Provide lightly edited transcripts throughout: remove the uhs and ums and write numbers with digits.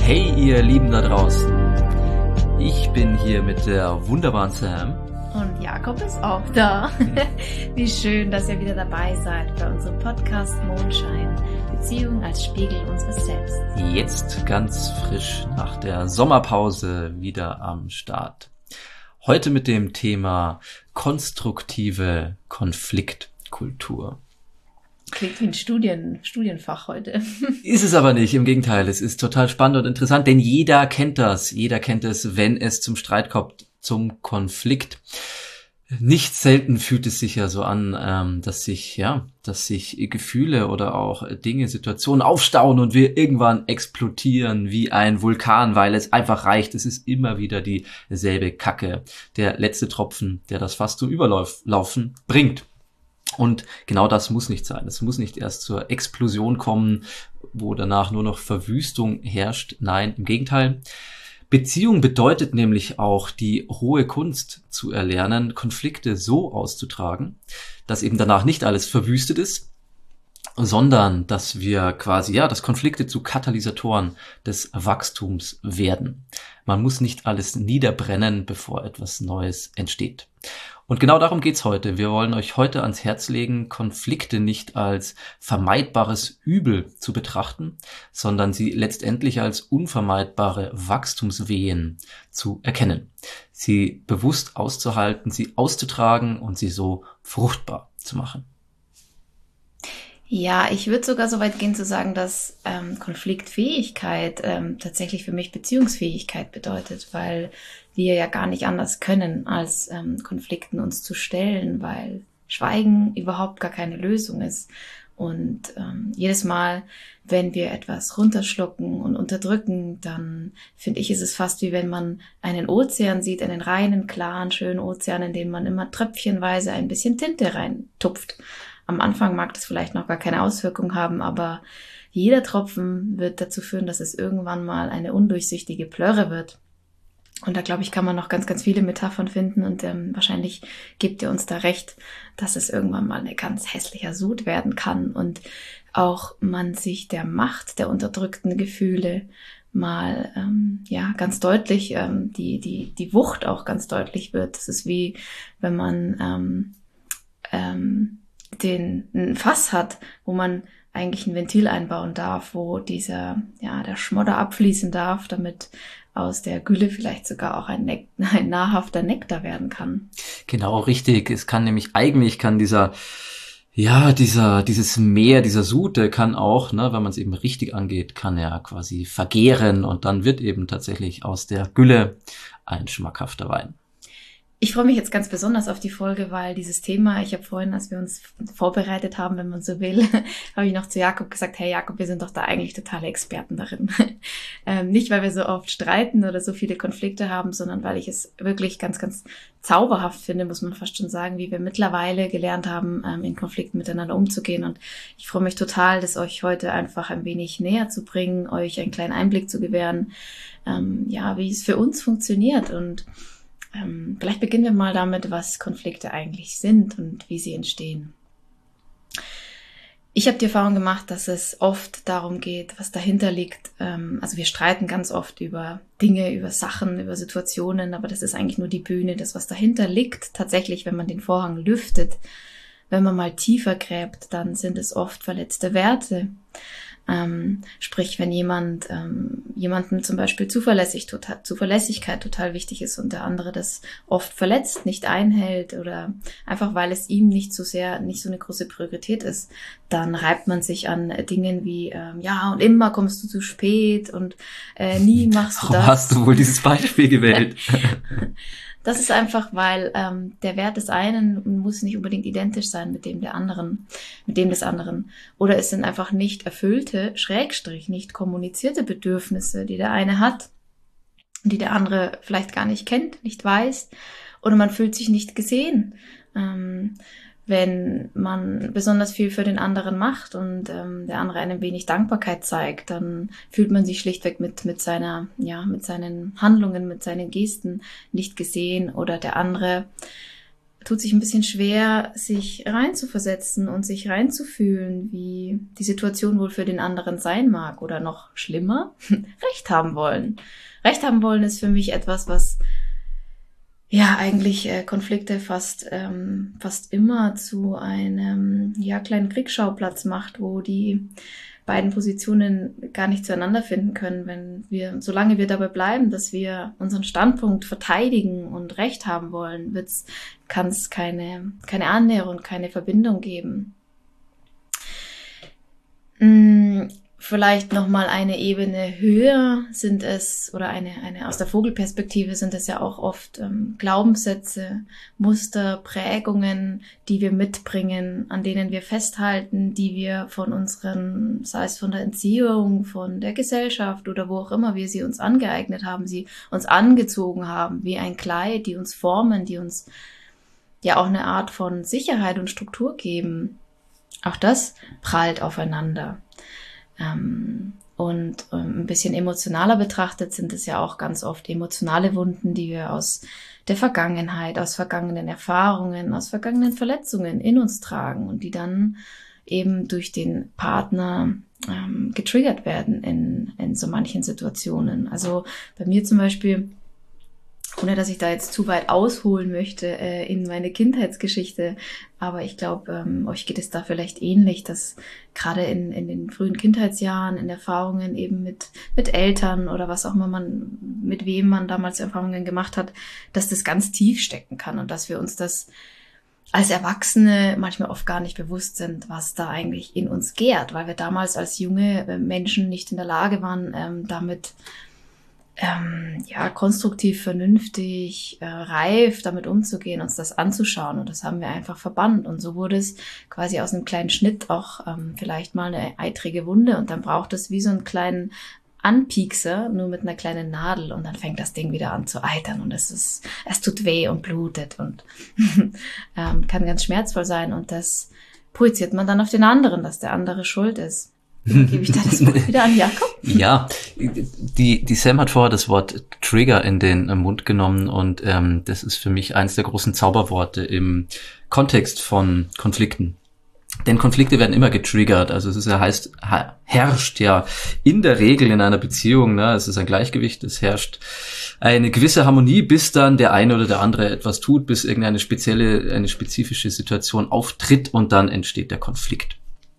Hey ihr Lieben da draußen, ich bin hier mit der wunderbaren Sam. Und Jakob ist auch da. Wie schön, dass ihr wieder dabei seid bei unserem Podcast Mondschein, Beziehung als Spiegel unseres Selbst. Jetzt ganz frisch nach der Sommerpause wieder am Start. Heute mit dem Thema konstruktive Konfliktkultur. Klingt wie ein Studienfach heute. Ist es aber nicht, im Gegenteil, es ist total spannend und interessant, denn jeder kennt das. Jeder kennt es, wenn es zum Streit kommt, zum Konflikt. Nicht selten fühlt es sich ja so an, dass sich Gefühle oder auch Dinge, Situationen aufstauen und wir irgendwann explodieren wie ein Vulkan, weil es einfach reicht. Es ist immer wieder dieselbe Kacke. Der letzte Tropfen, der das Fass zum Überlaufen bringt. Und genau das muss nicht sein. Es muss nicht erst zur Explosion kommen, wo danach nur noch Verwüstung herrscht. Nein, im Gegenteil. Beziehung bedeutet nämlich auch, die hohe Kunst zu erlernen, Konflikte so auszutragen, dass eben danach nicht alles verwüstet ist, sondern dass wir dass Konflikte zu Katalysatoren des Wachstums werden. Man muss nicht alles niederbrennen, bevor etwas Neues entsteht. Und genau darum geht's heute. Wir wollen euch heute ans Herz legen, Konflikte nicht als vermeidbares Übel zu betrachten, sondern sie letztendlich als unvermeidbare Wachstumswehen zu erkennen. Sie bewusst auszuhalten, sie auszutragen und sie so fruchtbar zu machen. Ja, ich würde sogar so weit gehen zu sagen, dass Konfliktfähigkeit tatsächlich für mich Beziehungsfähigkeit bedeutet, weil wir ja gar nicht anders können, als Konflikten uns zu stellen, weil Schweigen überhaupt gar keine Lösung ist. Und jedes Mal, wenn wir etwas runterschlucken und unterdrücken, dann finde ich, ist es fast wie wenn man einen Ozean sieht, einen reinen, klaren, schönen Ozean, in den man immer tröpfchenweise ein bisschen Tinte reintupft. Am Anfang mag das vielleicht noch gar keine Auswirkung haben, aber jeder Tropfen wird dazu führen, dass es irgendwann mal eine undurchsichtige Plörre wird. Und da, glaube ich, kann man noch ganz, ganz viele Metaphern finden und wahrscheinlich gebt ihr uns da recht, dass es irgendwann mal ein ganz hässlicher Sud werden kann und auch man sich der Macht der unterdrückten Gefühle mal ganz deutlich, die Wucht auch ganz deutlich wird. Das ist wie, wenn man ein Fass hat, wo man eigentlich ein Ventil einbauen darf, wo der Schmodder abfließen darf, damit aus der Gülle vielleicht sogar auch ein nahrhafter Nektar werden kann. Genau, richtig. Es kann nämlich dieses Meer, dieser Sud, der kann auch, wenn man es eben richtig angeht, kann er quasi vergären und dann wird eben tatsächlich aus der Gülle ein schmackhafter Wein. Ich freue mich jetzt ganz besonders auf die Folge, weil dieses Thema, ich habe vorhin, als wir uns vorbereitet haben, wenn man so will, habe ich noch zu Jakob gesagt, hey Jakob, wir sind doch da eigentlich totale Experten darin. Nicht, weil wir so oft streiten oder so viele Konflikte haben, sondern weil ich es wirklich ganz, ganz zauberhaft finde, muss man fast schon sagen, wie wir mittlerweile gelernt haben, in Konflikten miteinander umzugehen. Und ich freue mich total, das euch heute einfach ein wenig näher zu bringen, euch einen kleinen Einblick zu gewähren, wie es für uns funktioniert. Und vielleicht beginnen wir mal damit, was Konflikte eigentlich sind und wie sie entstehen. Ich habe die Erfahrung gemacht, dass es oft darum geht, was dahinter liegt. Also wir streiten ganz oft über Dinge, über Sachen, über Situationen, aber das ist eigentlich nur die Bühne. Das, was dahinter liegt, tatsächlich, wenn man den Vorhang lüftet, wenn man mal tiefer gräbt, dann sind es oft verletzte Werte. Sprich, wenn jemandem zum Beispiel Zuverlässigkeit total wichtig ist und der andere das oft verletzt, nicht einhält oder einfach weil es ihm nicht so eine große Priorität ist, dann reibt man sich an Dingen wie, und immer kommst du zu spät und nie machst du das. Warum hast du wohl dieses Beispiel gewählt? Das ist einfach, weil der Wert des einen muss nicht unbedingt identisch sein mit dem des anderen. Oder es sind einfach nicht erfüllte, nicht kommunizierte Bedürfnisse, die der eine hat, die der andere vielleicht gar nicht kennt, nicht weiß. Oder man fühlt sich nicht gesehen. Wenn man besonders viel für den anderen macht und der andere einem wenig Dankbarkeit zeigt, dann fühlt man sich schlichtweg mit seinen Handlungen, mit seinen Gesten nicht gesehen oder der andere tut sich ein bisschen schwer, sich reinzuversetzen und sich reinzufühlen, wie die Situation wohl für den anderen sein mag oder noch schlimmer, Recht haben wollen. Recht haben wollen ist für mich etwas, was ja eigentlich Konflikte fast immer zu einem kleinen Kriegsschauplatz macht, wo die beiden Positionen gar nicht zueinander finden können, solange wir dabei bleiben, dass wir unseren Standpunkt verteidigen und Recht haben wollen, kann es keine Annäherung, keine Verbindung geben. Vielleicht nochmal eine Ebene höher sind es, oder eine aus der Vogelperspektive sind es ja auch oft Glaubenssätze, Muster, Prägungen, die wir mitbringen, an denen wir festhalten, die wir von unseren, sei es von der Erziehung, von der Gesellschaft oder wo auch immer wir sie uns angeeignet haben, sie uns angezogen haben, wie ein Kleid, die uns formen, die uns ja auch eine Art von Sicherheit und Struktur geben. Auch das prallt aufeinander. Und ein bisschen emotionaler betrachtet sind es ja auch ganz oft emotionale Wunden, die wir aus der Vergangenheit, aus vergangenen Erfahrungen, aus vergangenen Verletzungen in uns tragen und die dann eben durch den Partner getriggert werden in so manchen Situationen. Also bei mir zum Beispiel, ohne dass ich da jetzt zu weit ausholen möchte in meine Kindheitsgeschichte, aber ich glaube, euch geht es da vielleicht ähnlich, dass gerade in den frühen Kindheitsjahren, in Erfahrungen eben mit Eltern oder was auch immer mit wem man damals Erfahrungen gemacht hat, dass das ganz tief stecken kann und dass wir uns das als Erwachsene manchmal oft gar nicht bewusst sind, was da eigentlich in uns gärt, weil wir damals als junge Menschen nicht in der Lage waren, damit konstruktiv, vernünftig, reif damit umzugehen, uns das anzuschauen. Und das haben wir einfach verbannt. Und so wurde es quasi aus einem kleinen Schnitt auch vielleicht mal eine eitrige Wunde. Und dann braucht es wie so einen kleinen Anpiekser, nur mit einer kleinen Nadel. Und dann fängt das Ding wieder an zu eitern. Und es tut weh und blutet und kann ganz schmerzvoll sein. Und das projiziert man dann auf den anderen, dass der andere schuld ist. Gebe ich da das Wort wieder an Jakob? Ja, die Sam hat vorher das Wort Trigger in den Mund genommen und das ist für mich eines der großen Zauberworte im Kontext von Konflikten. Denn Konflikte werden immer getriggert, also herrscht ja in der Regel in einer Beziehung, ne, es ist ein Gleichgewicht, es herrscht eine gewisse Harmonie, bis dann der eine oder der andere etwas tut, bis irgendeine spezifische Situation auftritt und dann entsteht der Konflikt.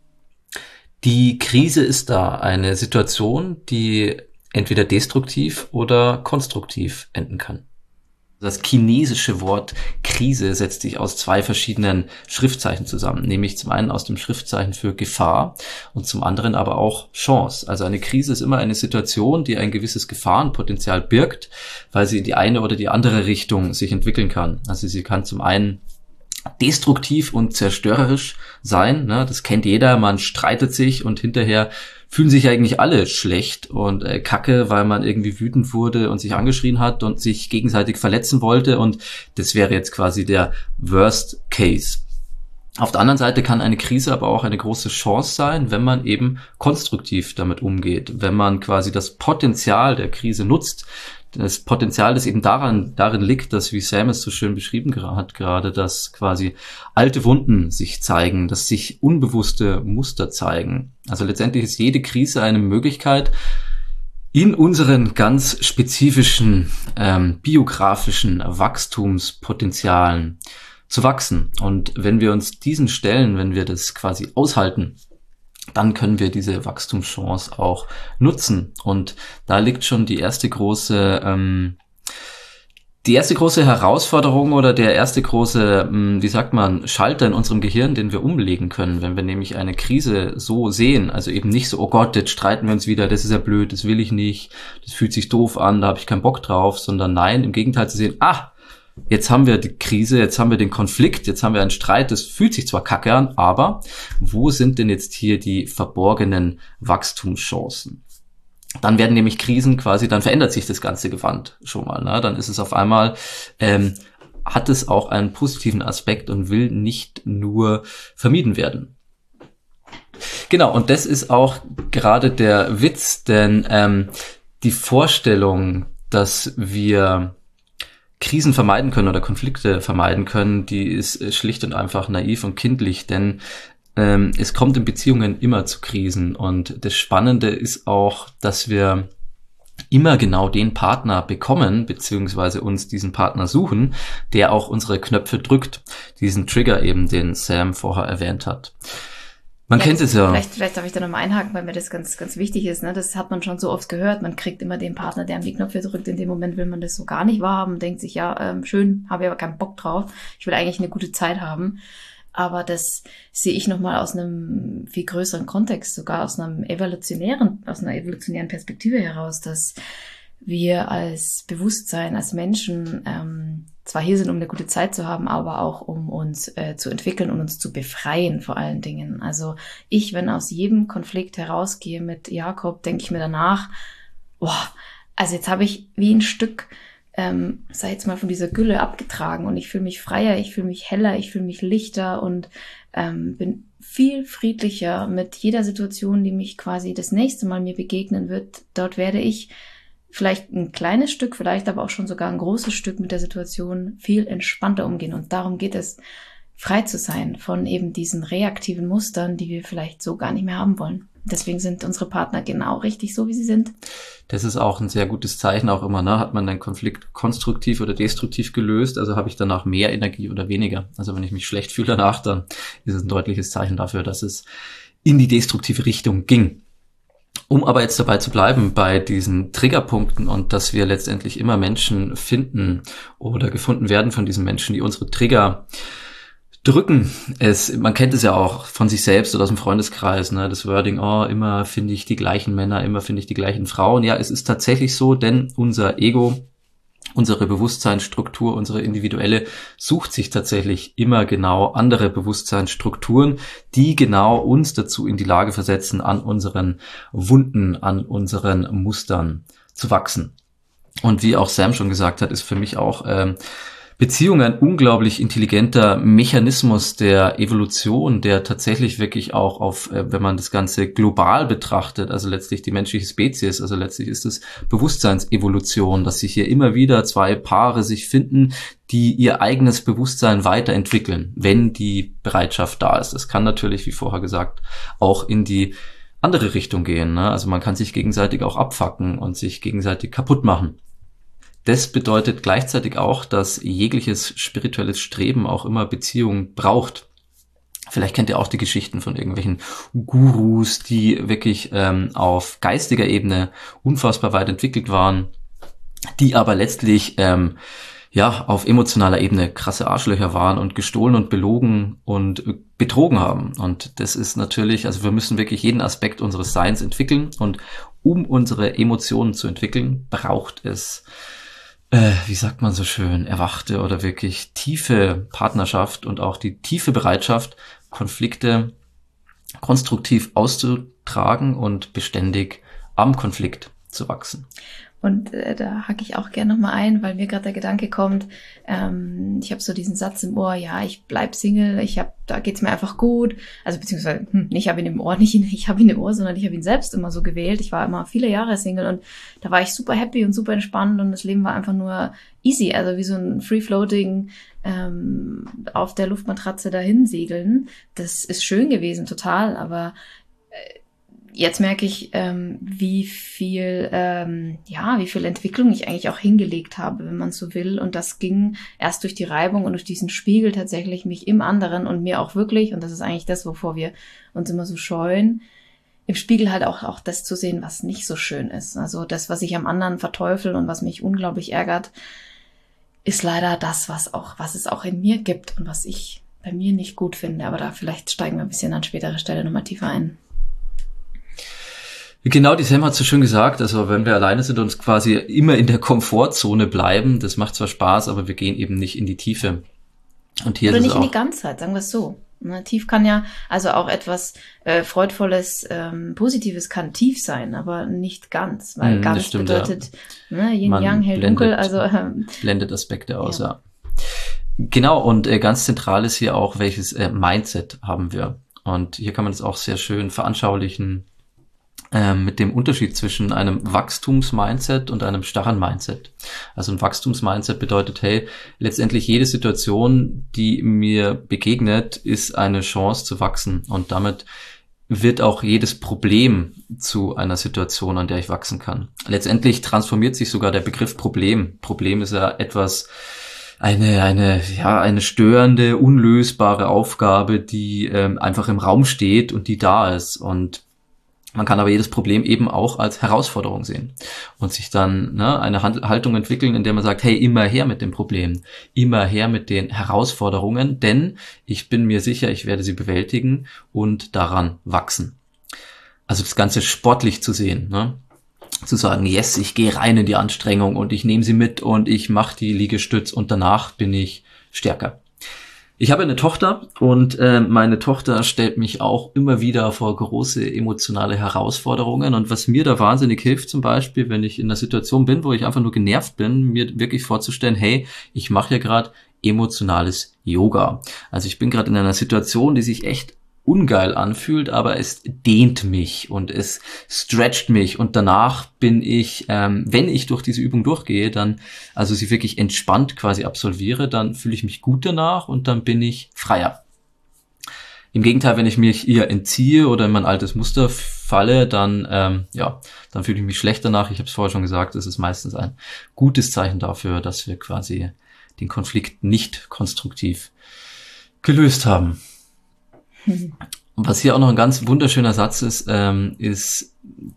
Die Krise ist da, eine Situation, die entweder destruktiv oder konstruktiv enden kann. Das chinesische Wort Krise setzt sich aus zwei verschiedenen Schriftzeichen zusammen, nämlich zum einen aus dem Schriftzeichen für Gefahr und zum anderen aber auch Chance. Also eine Krise ist immer eine Situation, die ein gewisses Gefahrenpotenzial birgt, weil sie in die eine oder die andere Richtung sich entwickeln kann. Also sie kann zum einen destruktiv und zerstörerisch sein, ne? Das kennt jeder, man streitet sich und hinterher fühlen sich eigentlich alle schlecht und kacke, weil man irgendwie wütend wurde und sich angeschrien hat und sich gegenseitig verletzen wollte und das wäre jetzt quasi der Worst Case. Auf der anderen Seite kann eine Krise aber auch eine große Chance sein, wenn man eben konstruktiv damit umgeht, wenn man quasi das Potenzial der Krise nutzt. Das Potenzial, das eben darin liegt, dass, wie Sam es so schön beschrieben hat gerade, dass quasi alte Wunden sich zeigen, dass sich unbewusste Muster zeigen. Also letztendlich ist jede Krise eine Möglichkeit, in unseren ganz spezifischen biografischen Wachstumspotenzialen zu wachsen. Und wenn wir uns diesen stellen, wenn wir das quasi aushalten, dann können wir diese Wachstumschance auch nutzen. Und da liegt schon die erste große Herausforderung oder der erste große, Schalter in unserem Gehirn, den wir umlegen können, wenn wir nämlich eine Krise so sehen, also eben nicht so, oh Gott, jetzt streiten wir uns wieder, das ist ja blöd, das will ich nicht, das fühlt sich doof an, da habe ich keinen Bock drauf, sondern nein, im Gegenteil zu sehen, jetzt haben wir die Krise, jetzt haben wir den Konflikt, jetzt haben wir einen Streit, das fühlt sich zwar kacke an, aber wo sind denn jetzt hier die verborgenen Wachstumschancen? Dann werden nämlich Krisen quasi, dann verändert sich das ganze Gewand schon mal, ne? Dann ist es auf einmal, hat es auch einen positiven Aspekt und will nicht nur vermieden werden. Genau, und das ist auch gerade der Witz, denn die Vorstellung, dass wir Krisen vermeiden können oder Konflikte vermeiden können, die ist schlicht und einfach naiv und kindlich, denn es kommt in Beziehungen immer zu Krisen und das Spannende ist auch, dass wir immer genau den Partner bekommen, beziehungsweise uns diesen Partner suchen, der auch unsere Knöpfe drückt, diesen Trigger eben, den Sam vorher erwähnt hat. Man kennt es ja. Vielleicht darf ich da nochmal einhaken, weil mir das ganz, ganz wichtig ist. Ne? Das hat man schon so oft gehört. Man kriegt immer den Partner, der an die Knöpfe drückt. In dem Moment will man das so gar nicht wahrhaben, denkt sich, ja, schön, habe ich aber keinen Bock drauf. Ich will eigentlich eine gute Zeit haben. Aber das sehe ich nochmal aus einem viel größeren Kontext, sogar aus einer evolutionären Perspektive heraus, dass wir als Bewusstsein, als Menschen zwar hier sind, um eine gute Zeit zu haben, aber auch um uns zu entwickeln und uns zu befreien vor allen Dingen. Also wenn aus jedem Konflikt herausgehe mit Jakob, denke ich mir danach, also jetzt habe ich wie ein Stück sei jetzt mal von dieser Gülle abgetragen und ich fühle mich freier, ich fühle mich heller, ich fühle mich lichter und bin viel friedlicher mit jeder Situation, die mich quasi das nächste Mal mir begegnen wird. Dort werde ich vielleicht ein kleines Stück, vielleicht aber auch schon sogar ein großes Stück mit der Situation viel entspannter umgehen. Und darum geht es, frei zu sein von eben diesen reaktiven Mustern, die wir vielleicht so gar nicht mehr haben wollen. Deswegen sind unsere Partner genau richtig so, wie sie sind. Das ist auch ein sehr gutes Zeichen auch immer, ne? Hat man den Konflikt konstruktiv oder destruktiv gelöst? Also habe ich danach mehr Energie oder weniger? Also wenn ich mich schlecht fühle danach, dann ist es ein deutliches Zeichen dafür, dass es in die destruktive Richtung ging. Um aber jetzt dabei zu bleiben bei diesen Triggerpunkten und dass wir letztendlich immer Menschen finden oder gefunden werden von diesen Menschen, die unsere Trigger drücken. Man kennt es ja auch von sich selbst oder aus dem Freundeskreis, ne? Das Wording, immer finde ich die gleichen Männer, immer finde ich die gleichen Frauen. Ja, es ist tatsächlich so, denn unser Ego, unsere Bewusstseinsstruktur, unsere individuelle sucht sich tatsächlich immer genau andere Bewusstseinsstrukturen, die genau uns dazu in die Lage versetzen, an unseren Wunden, an unseren Mustern zu wachsen. Und wie auch Sam schon gesagt hat, ist für mich auch Beziehung ein unglaublich intelligenter Mechanismus der Evolution, der tatsächlich wirklich auch auf, wenn man das Ganze global betrachtet, also letztlich die menschliche Spezies, also letztlich ist es Bewusstseinsevolution, dass sich hier immer wieder zwei Paare sich finden, die ihr eigenes Bewusstsein weiterentwickeln, wenn die Bereitschaft da ist. Das kann natürlich, wie vorher gesagt, auch in die andere Richtung gehen, ne? Also man kann sich gegenseitig auch abfacken und sich gegenseitig kaputt machen. Das bedeutet gleichzeitig auch, dass jegliches spirituelles Streben auch immer Beziehung braucht. Vielleicht kennt ihr auch die Geschichten von irgendwelchen Gurus, die wirklich auf geistiger Ebene unfassbar weit entwickelt waren, die aber letztlich auf emotionaler Ebene krasse Arschlöcher waren und gestohlen und belogen und betrogen haben. Und das ist natürlich, also wir müssen wirklich jeden Aspekt unseres Seins entwickeln und um unsere Emotionen zu entwickeln, braucht es wie sagt man so schön, erwachte oder wirklich tiefe Partnerschaft und auch die tiefe Bereitschaft, Konflikte konstruktiv auszutragen und beständig am Konflikt zu wachsen. Und da hake ich auch gerne nochmal ein, weil mir gerade der Gedanke kommt, ich habe so diesen Satz im Ohr, ja, ich bleib Single, da geht's mir einfach gut. Also beziehungsweise, ich habe ihn im Ohr, nicht ich habe ihn im Ohr, sondern ich habe ihn selbst immer so gewählt. Ich war immer viele Jahre Single und da war ich super happy und super entspannt und das Leben war einfach nur easy, also wie so ein Free-Floating auf der Luftmatratze dahin segeln. Das ist schön gewesen, total, aber jetzt merke ich, wie viel Entwicklung ich eigentlich auch hingelegt habe, wenn man so will. Und das ging erst durch die Reibung und durch diesen Spiegel tatsächlich mich im anderen und mir auch wirklich, und das ist eigentlich das, wovor wir uns immer so scheuen, im Spiegel halt auch das zu sehen, was nicht so schön ist. Also das, was ich am anderen verteufel und was mich unglaublich ärgert, ist leider das, was es auch in mir gibt und was ich bei mir nicht gut finde. Aber da vielleicht steigen wir ein bisschen an späterer Stelle nochmal tiefer ein. Genau, die Sam hat so schön gesagt, also wenn wir alleine sind und uns quasi immer in der Komfortzone bleiben, das macht zwar Spaß, aber wir gehen eben nicht in die Tiefe. Und hier oder ist nicht es auch in die Ganzheit, sagen wir es so. Tief kann ja, also auch etwas Freudvolles, Positives kann tief sein, aber nicht ganz, weil ganz stimmt, bedeutet Yin, Yang, hell, dunkel, also blendet Aspekte aus, ja. Genau, und ganz zentral ist hier auch, welches Mindset haben wir. Und hier kann man das auch sehr schön veranschaulichen mit dem Unterschied zwischen einem Wachstumsmindset und einem starren Mindset. Also ein Wachstumsmindset bedeutet, hey, letztendlich jede Situation, die mir begegnet, ist eine Chance zu wachsen. Und damit wird auch jedes Problem zu einer Situation, an der ich wachsen kann. Letztendlich transformiert sich sogar der Begriff Problem. Problem ist ja etwas, eine störende, unlösbare Aufgabe, die einfach im Raum steht und die da ist. Und man kann aber jedes Problem eben auch als Herausforderung sehen und sich dann eine Haltung entwickeln, in der man sagt, hey, immer her mit dem Problem, immer her mit den Herausforderungen, denn ich bin mir sicher, ich werde sie bewältigen und daran wachsen. Also das Ganze sportlich zu sehen, zu sagen, yes, ich gehe rein in die Anstrengung und ich nehme sie mit und ich mache die Liegestütz und danach bin ich stärker. Ich habe eine Tochter und meine Tochter stellt mich auch immer wieder vor große emotionale Herausforderungen, und was mir da wahnsinnig hilft, zum Beispiel, wenn ich in einer Situation bin, wo ich einfach nur genervt bin, mir wirklich vorzustellen, hey, ich mache ja gerade emotionales Yoga. Also ich bin gerade in einer Situation, die sich echt ungeil anfühlt, aber es dehnt mich und es stretcht mich, und danach bin ich, wenn ich durch diese Übung durchgehe, dann, also sie wirklich entspannt quasi absolviere, dann fühle ich mich gut danach und dann bin ich freier. Im Gegenteil, wenn ich mich ihr entziehe oder in mein altes Muster falle, dann dann fühle ich mich schlecht danach. Ich habe es vorher schon gesagt, es ist meistens ein gutes Zeichen dafür, dass wir quasi den Konflikt nicht konstruktiv gelöst haben. Und was hier auch noch ein ganz wunderschöner Satz ist, es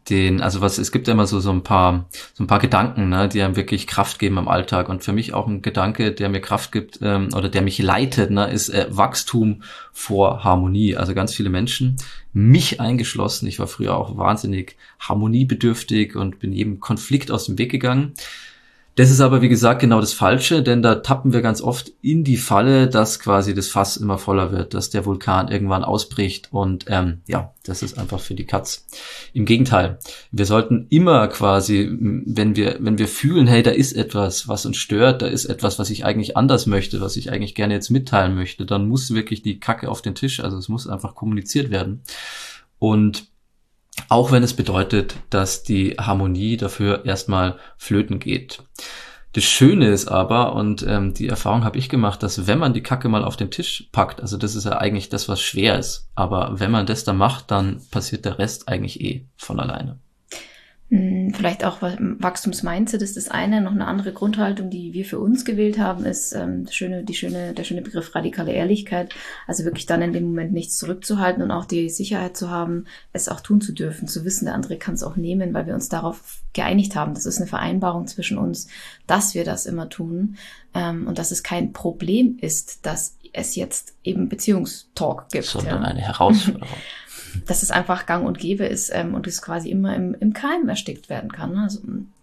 gibt ja immer so ein paar Gedanken, die einem wirklich Kraft geben im Alltag. Und für mich auch ein Gedanke, der mir Kraft gibt, oder der mich leitet, ist Wachstum vor Harmonie. Also ganz viele Menschen, mich eingeschlossen, ich war früher auch wahnsinnig harmoniebedürftig und bin jedem Konflikt aus dem Weg gegangen. Das ist aber, wie gesagt, genau das Falsche, denn da tappen wir ganz oft in die Falle, dass quasi das Fass immer voller wird, dass der Vulkan irgendwann ausbricht, und das ist einfach für die Katz. Im Gegenteil, wir sollten immer quasi, wenn wir fühlen, hey, da ist etwas, was uns stört, da ist etwas, was ich eigentlich anders möchte, was ich eigentlich gerne jetzt mitteilen möchte, dann muss wirklich die Kacke auf den Tisch, also es muss einfach kommuniziert werden. Und auch wenn es bedeutet, dass die Harmonie dafür erstmal flöten geht. Das Schöne ist aber, und die Erfahrung habe ich gemacht, dass wenn man die Kacke mal auf den Tisch packt, also das ist ja eigentlich das, was schwer ist, aber wenn man das dann macht, dann passiert der Rest eigentlich von alleine. Vielleicht auch Wachstumsmindset ist das eine. Noch eine andere Grundhaltung, die wir für uns gewählt haben, ist der schöne Begriff radikale Ehrlichkeit. Also wirklich dann in dem Moment nichts zurückzuhalten und auch die Sicherheit zu haben, es auch tun zu dürfen, zu wissen, der andere kann es auch nehmen, weil wir uns darauf geeinigt haben. Das ist eine Vereinbarung zwischen uns, dass wir das immer tun, und dass es kein Problem ist, dass es jetzt eben Beziehungstalk gibt. Sondern eine Herausforderung. Dass es einfach gang und gäbe ist und es quasi immer im Keim erstickt werden kann. Also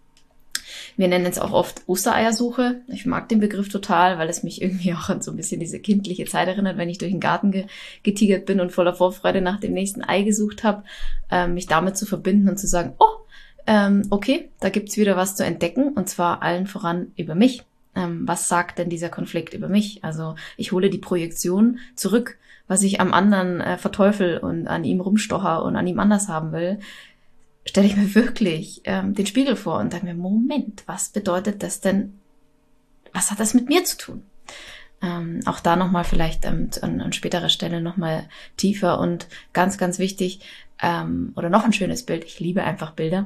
wir nennen es auch oft Ostereiersuche. Ich mag den Begriff total, weil es mich irgendwie auch an so ein bisschen diese kindliche Zeit erinnert, wenn ich durch den Garten getigert bin und voller Vorfreude nach dem nächsten Ei gesucht habe, mich damit zu verbinden und zu sagen, okay, da gibt's wieder was zu entdecken, und zwar allen voran über mich. Was sagt denn dieser Konflikt über mich? Also ich hole die Projektion zurück, was ich am anderen verteufel und an ihm rumstocher und an ihm anders haben will, stelle ich mir wirklich den Spiegel vor und denke mir, Moment, was bedeutet das denn? Was hat das mit mir zu tun? Auch da nochmal vielleicht an späterer Stelle nochmal tiefer und ganz, ganz wichtig, oder noch ein schönes Bild, ich liebe einfach Bilder,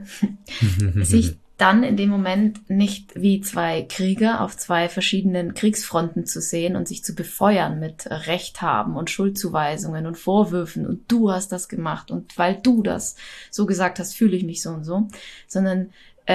sich dann in dem Moment nicht wie zwei Krieger auf zwei verschiedenen Kriegsfronten zu sehen und sich zu befeuern mit Recht haben und Schuldzuweisungen und Vorwürfen und du hast das gemacht und weil du das so gesagt hast, fühle ich mich so und so, sondern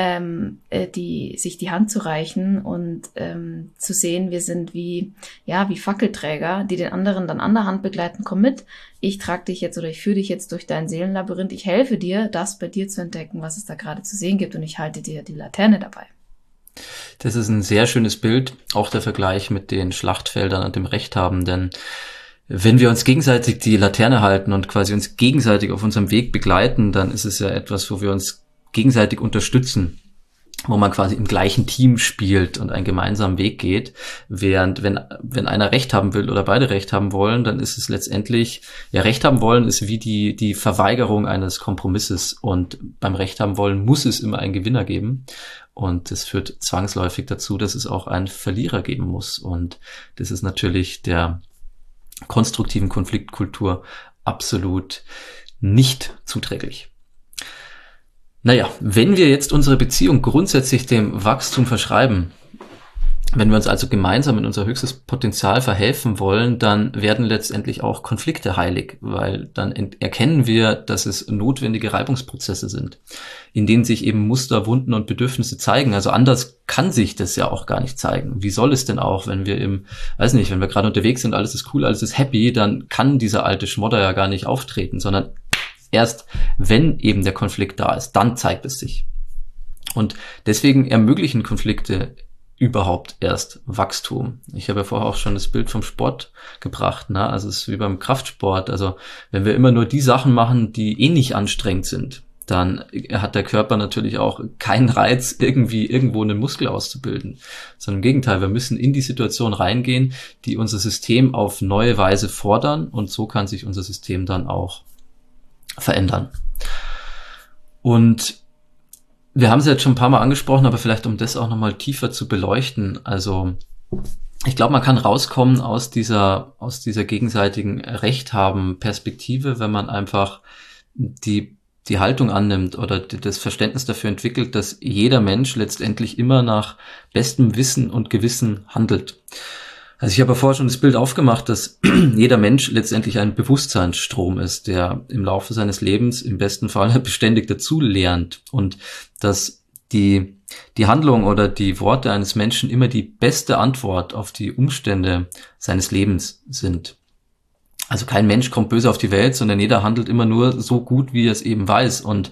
sich die Hand zu reichen und zu sehen, wir sind wie Fackelträger, die den anderen dann an der Hand begleiten. Komm mit, ich trage dich jetzt oder ich führe dich jetzt durch dein Seelenlabyrinth. Ich helfe dir, das bei dir zu entdecken, was es da gerade zu sehen gibt, und ich halte dir die Laterne dabei. Das ist ein sehr schönes Bild, auch der Vergleich mit den Schlachtfeldern und dem Recht haben, denn wenn wir uns gegenseitig die Laterne halten und quasi uns gegenseitig auf unserem Weg begleiten, dann ist es ja etwas, wo wir uns gegenseitig unterstützen. wo man quasi im gleichen Team spielt und einen gemeinsamen Weg geht, während wenn einer Recht haben will oder beide Recht haben wollen, dann ist es letztendlich, ja, Recht haben wollen ist wie die Verweigerung eines Kompromisses, und beim Recht haben wollen muss es immer einen Gewinner geben, und das führt zwangsläufig dazu, dass es auch einen Verlierer geben muss, und das ist natürlich der konstruktiven Konfliktkultur absolut nicht zuträglich. Naja, wenn wir jetzt unsere Beziehung grundsätzlich dem Wachstum verschreiben, wenn wir uns also gemeinsam in unser höchstes Potenzial verhelfen wollen, dann werden letztendlich auch Konflikte heilig, weil dann erkennen wir, dass es notwendige Reibungsprozesse sind, in denen sich eben Muster, Wunden und Bedürfnisse zeigen. Also anders kann sich das ja auch gar nicht zeigen. Wie soll es denn auch, wenn wir wenn wir gerade unterwegs sind, alles ist cool, alles ist happy, dann kann dieser alte Schmodder ja gar nicht auftreten, sondern erst wenn eben der Konflikt da ist, dann zeigt es sich. Und deswegen ermöglichen Konflikte überhaupt erst Wachstum. Ich habe ja vorher auch schon das Bild vom Sport gebracht, ne? Also es ist wie beim Kraftsport. Also wenn wir immer nur die Sachen machen, die eh nicht anstrengend sind, dann hat der Körper natürlich auch keinen Reiz, irgendwo einen Muskel auszubilden. Sondern im Gegenteil, wir müssen in die Situation reingehen, die unser System auf neue Weise fordern, und so kann sich unser System dann auch verändern. Und wir haben es jetzt schon ein paar Mal angesprochen, aber vielleicht um das auch nochmal tiefer zu beleuchten. Also ich glaube, man kann rauskommen aus dieser gegenseitigen Recht haben Perspektive, wenn man einfach die Haltung annimmt oder das Verständnis dafür entwickelt, dass jeder Mensch letztendlich immer nach bestem Wissen und Gewissen handelt. Also ich habe ja vorher schon das Bild aufgemacht, dass jeder Mensch letztendlich ein Bewusstseinsstrom ist, der im Laufe seines Lebens im besten Fall beständig dazu lernt, und dass die Handlung oder die Worte eines Menschen immer die beste Antwort auf die Umstände seines Lebens sind. Also kein Mensch kommt böse auf die Welt, sondern jeder handelt immer nur so gut, wie er es eben weiß. Und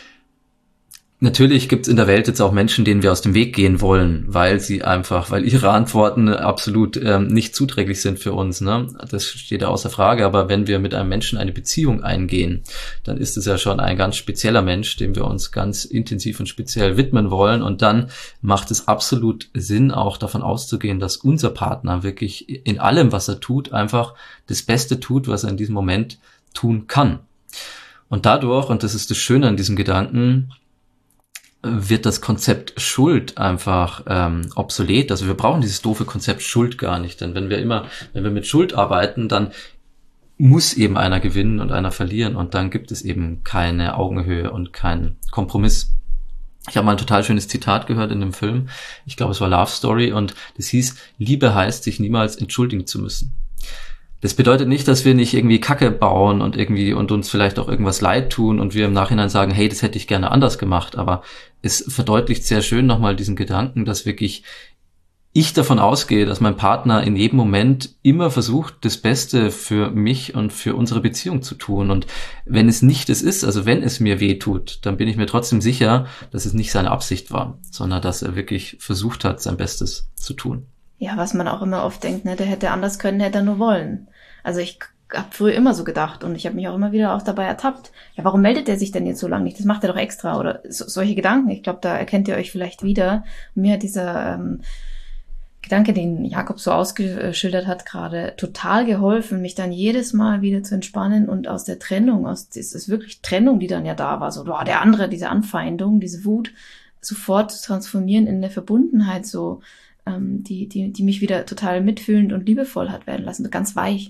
natürlich gibt es in der Welt jetzt auch Menschen, denen wir aus dem Weg gehen wollen, weil ihre Antworten absolut nicht zuträglich sind für uns, ne? Das steht ja außer Frage. Aber wenn wir mit einem Menschen eine Beziehung eingehen, dann ist es ja schon ein ganz spezieller Mensch, dem wir uns ganz intensiv und speziell widmen wollen. Und dann macht es absolut Sinn, auch davon auszugehen, dass unser Partner wirklich in allem, was er tut, einfach das Beste tut, was er in diesem Moment tun kann. Und dadurch, und das ist das Schöne an diesem Gedanken, wird das Konzept Schuld einfach obsolet. Also wir brauchen dieses doofe Konzept Schuld gar nicht. Denn wenn wir mit Schuld arbeiten, dann muss eben einer gewinnen und einer verlieren. Und dann gibt es eben keine Augenhöhe und keinen Kompromiss. Ich habe mal ein total schönes Zitat gehört in einem Film. Ich glaube, es war Love Story. Und das hieß: Liebe heißt, sich niemals entschuldigen zu müssen. Das bedeutet nicht, dass wir nicht irgendwie Kacke bauen und uns vielleicht auch irgendwas leid tun und wir im Nachhinein sagen, hey, das hätte ich gerne anders gemacht. Aber es verdeutlicht sehr schön nochmal diesen Gedanken, dass wirklich ich davon ausgehe, dass mein Partner in jedem Moment immer versucht, das Beste für mich und für unsere Beziehung zu tun. Und wenn es nicht es ist, also wenn es mir weh tut, dann bin ich mir trotzdem sicher, dass es nicht seine Absicht war, sondern dass er wirklich versucht hat, sein Bestes zu tun. Ja, was man auch immer oft denkt, ne, der hätte anders können, hätte er nur wollen. Also ich habe früher immer so gedacht und ich habe mich auch immer wieder auch dabei ertappt. Ja, warum meldet er sich denn jetzt so lange nicht? Das macht er doch extra oder solche Gedanken. Ich glaube, da erkennt ihr euch vielleicht wieder. Und mir hat dieser Gedanke, den Jakob so ausgeschildert hat, gerade total geholfen, mich dann jedes Mal wieder zu entspannen und aus der Trennung, das ist wirklich Trennung, die dann ja da war, so der andere, diese Anfeindung, diese Wut, sofort zu transformieren in eine Verbundenheit, so die mich wieder total mitfühlend und liebevoll hat werden lassen, ganz weich.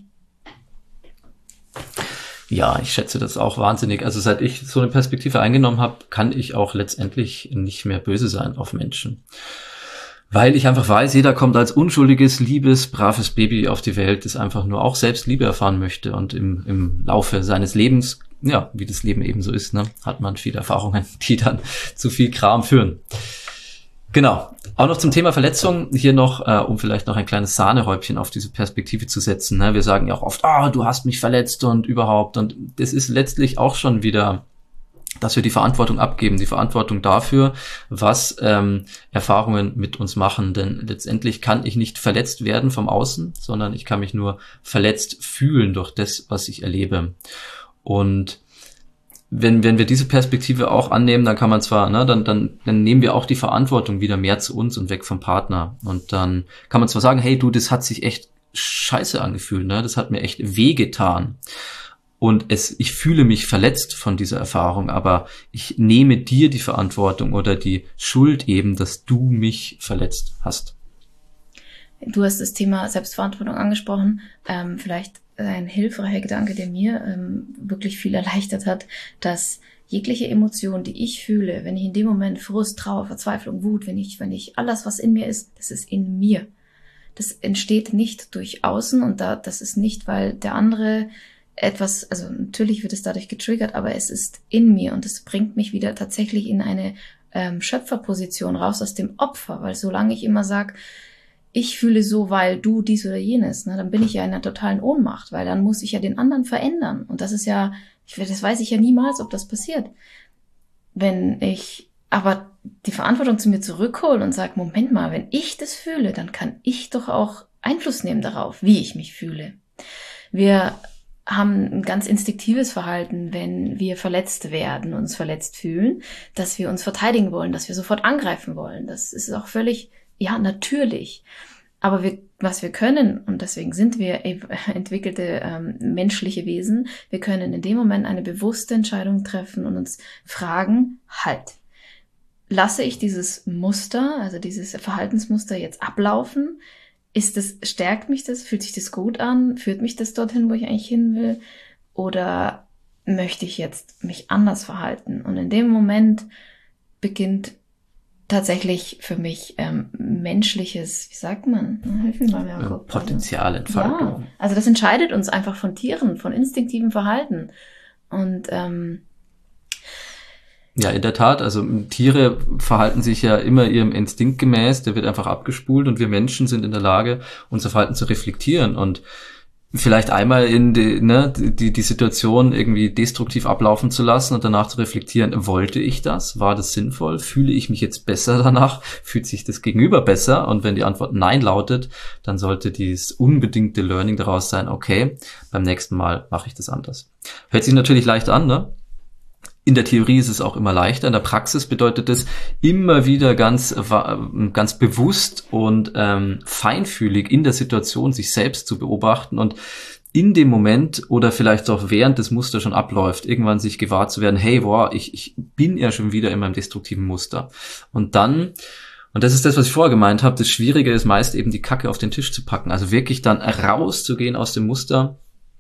Ja, ich schätze das auch wahnsinnig. Also seit ich so eine Perspektive eingenommen habe, kann ich auch letztendlich nicht mehr böse sein auf Menschen. Weil ich einfach weiß, jeder kommt als unschuldiges, liebes, braves Baby auf die Welt, das einfach nur auch selbst Liebe erfahren möchte. Und im Laufe seines Lebens, ja, wie das Leben eben so ist, ne, hat man viele Erfahrungen, die dann zu viel Kram führen. Genau. Auch noch zum Thema Verletzung hier noch, um vielleicht noch ein kleines Sahnehäubchen auf diese Perspektive zu setzen. Ne? Wir sagen ja auch oft, du hast mich verletzt und überhaupt. Und das ist letztlich auch schon wieder, dass wir die Verantwortung abgeben, die Verantwortung dafür, was Erfahrungen mit uns machen. Denn letztendlich kann ich nicht verletzt werden vom Außen, sondern ich kann mich nur verletzt fühlen durch das, was ich erlebe. Und wenn wir diese Perspektive auch annehmen, dann kann man zwar, ne, dann nehmen wir auch die Verantwortung wieder mehr zu uns und weg vom Partner. Und dann kann man zwar sagen, hey du, das hat sich echt scheiße angefühlt, ne, das hat mir echt wehgetan. Und ich fühle mich verletzt von dieser Erfahrung, aber ich nehme dir die Verantwortung oder die Schuld eben, dass du mich verletzt hast. Du hast das Thema Selbstverantwortung angesprochen. Vielleicht ein hilfreicher Gedanke, der mir wirklich viel erleichtert hat, dass jegliche Emotion, die ich fühle, wenn ich in dem Moment Frust, Trauer, Verzweiflung, Wut, wenn ich alles, was in mir ist, das ist in mir. Das entsteht nicht durch außen und das ist nicht, weil der andere etwas, also natürlich wird es dadurch getriggert, aber es ist in mir und es bringt mich wieder tatsächlich in eine Schöpferposition raus aus dem Opfer, weil solange ich immer sage, ich fühle so, weil du dies oder jenes, ne, dann bin ich ja in einer totalen Ohnmacht, weil dann muss ich ja den anderen verändern und das ist ja, das weiß ich ja niemals, ob das passiert. Wenn ich aber die Verantwortung zu mir zurückhole und sage, Moment mal, wenn ich das fühle, dann kann ich doch auch Einfluss nehmen darauf, wie ich mich fühle. Wir haben ein ganz instinktives Verhalten, wenn wir verletzt werden, uns verletzt fühlen, dass wir uns verteidigen wollen, dass wir sofort angreifen wollen. Das ist auch völlig, ja, natürlich. Aber was wir können, und deswegen sind wir entwickelte menschliche Wesen, wir können in dem Moment eine bewusste Entscheidung treffen und uns fragen, halt, lasse ich dieses Muster, also dieses Verhaltensmuster jetzt ablaufen? Stärkt mich das? Fühlt sich das gut an? Führt mich das dorthin, wo ich eigentlich hin will? Oder möchte ich jetzt mich anders verhalten? Und in dem Moment beginnt tatsächlich für mich menschliches, wie sagt man? Hilf mir mal, Jakob. Potenzialentfaltung. Ja, also das entscheidet uns einfach von Tieren, von instinktivem Verhalten. Und ja, in der Tat, also Tiere verhalten sich ja immer ihrem Instinkt gemäß, der wird einfach abgespult und wir Menschen sind in der Lage, unser Verhalten zu reflektieren und vielleicht einmal in die Situation irgendwie destruktiv ablaufen zu lassen und danach zu reflektieren, wollte ich das? War das sinnvoll? Fühle ich mich jetzt besser danach? Fühlt sich das Gegenüber besser? Und wenn die Antwort Nein lautet, dann sollte dieses unbedingte Learning daraus sein, okay, beim nächsten Mal mache ich das anders. Hört sich natürlich leicht an, ne? In der Theorie ist es auch immer leichter. In der Praxis bedeutet es immer wieder ganz bewusst und feinfühlig in der Situation sich selbst zu beobachten und in dem Moment oder vielleicht auch während das Muster schon abläuft, irgendwann sich gewahr zu werden, hey, boah, ich bin ja schon wieder in meinem destruktiven Muster. Und dann, und das ist das, was ich vorher gemeint habe, das Schwierige ist meist eben die Kacke auf den Tisch zu packen. Also wirklich dann rauszugehen aus dem Muster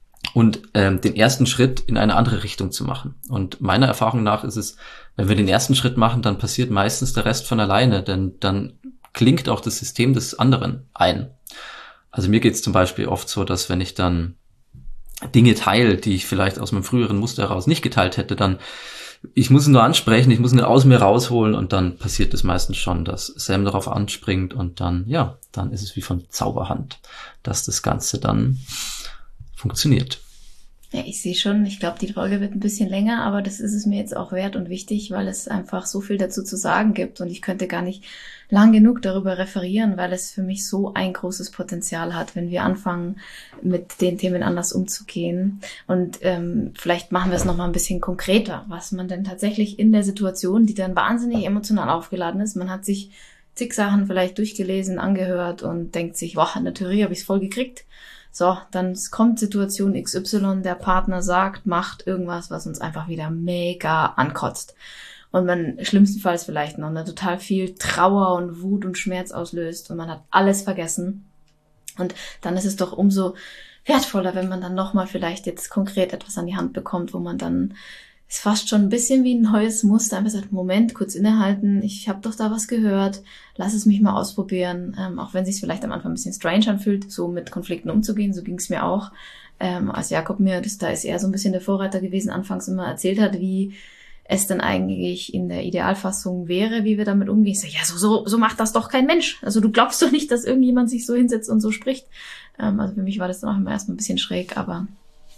und den ersten Schritt in eine andere Richtung zu machen. Und meiner Erfahrung nach ist es, wenn wir den ersten Schritt machen, dann passiert meistens der Rest von alleine, denn dann klingt auch das System des anderen ein. Also mir geht es zum Beispiel oft so, dass wenn ich dann Dinge teile, die ich vielleicht aus meinem früheren Muster heraus nicht geteilt hätte, dann ich muss ihn nur ansprechen, ich muss ihn aus mir rausholen und dann passiert es meistens schon, dass Sam darauf anspringt und dann, ja, dann ist es wie von Zauberhand, dass das Ganze dann funktioniert. Ja, ich sehe schon, ich glaube, die Folge wird ein bisschen länger, aber das ist es mir jetzt auch wert und wichtig, weil es einfach so viel dazu zu sagen gibt und ich könnte gar nicht lang genug darüber referieren, weil es für mich so ein großes Potenzial hat, wenn wir anfangen, mit den Themen anders umzugehen. Und vielleicht machen wir es nochmal ein bisschen konkreter, was man denn tatsächlich in der Situation, die dann wahnsinnig emotional aufgeladen ist, man hat sich zig Sachen vielleicht durchgelesen, angehört und denkt sich, wow, in der Theorie habe ich es voll gekriegt. So, dann kommt Situation XY, der Partner sagt, macht irgendwas, was uns einfach wieder mega ankotzt. Und man schlimmstenfalls vielleicht noch total viel Trauer und Wut und Schmerz auslöst und man hat alles vergessen. Und dann ist es doch umso wertvoller, wenn man dann nochmal vielleicht jetzt konkret etwas an die Hand bekommt, wo man dann, ist fast schon ein bisschen wie ein neues Muster, einfach sagt, Moment, kurz innehalten, ich habe doch da was gehört, lass es mich mal ausprobieren, auch wenn es sich vielleicht am Anfang ein bisschen strange anfühlt, so mit Konflikten umzugehen, so ging es mir auch, als Jakob mir, da ist er so ein bisschen der Vorreiter gewesen, anfangs immer erzählt hat, wie es dann eigentlich in der Idealfassung wäre, wie wir damit umgehen. Ich sage, ja, so macht das doch kein Mensch. Also du glaubst doch nicht, dass irgendjemand sich so hinsetzt und so spricht. Also für mich war das dann auch immer erstmal ein bisschen schräg, aber